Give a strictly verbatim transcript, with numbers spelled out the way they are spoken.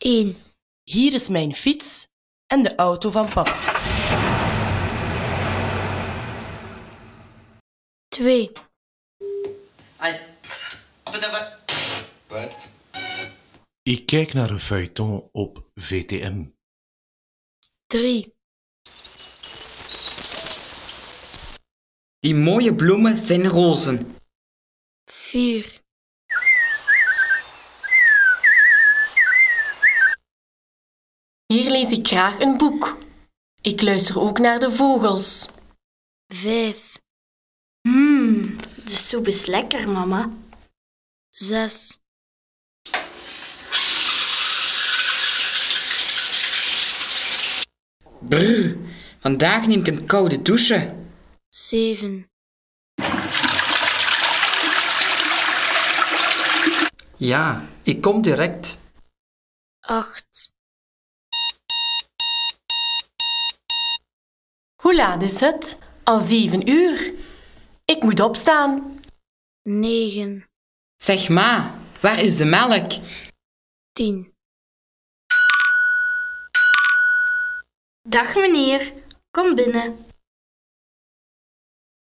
één. Hier is mijn fiets en de auto van papa. twee. Wat? Ik kijk naar een feuilleton op V T M. drie. Die mooie bloemen zijn rozen. vier. Hier lees ik graag een boek. Ik luister ook naar de vogels. vijf. Mmm, de soep is lekker, mama. zes. Brrr, vandaag neem ik een koude douche. zeven. Ja, ik kom direct. acht. Hoe laat is het? Al zeven uur. Ik moet opstaan. negen. Zeg ma, waar is de melk? tien. Dag meneer, kom binnen.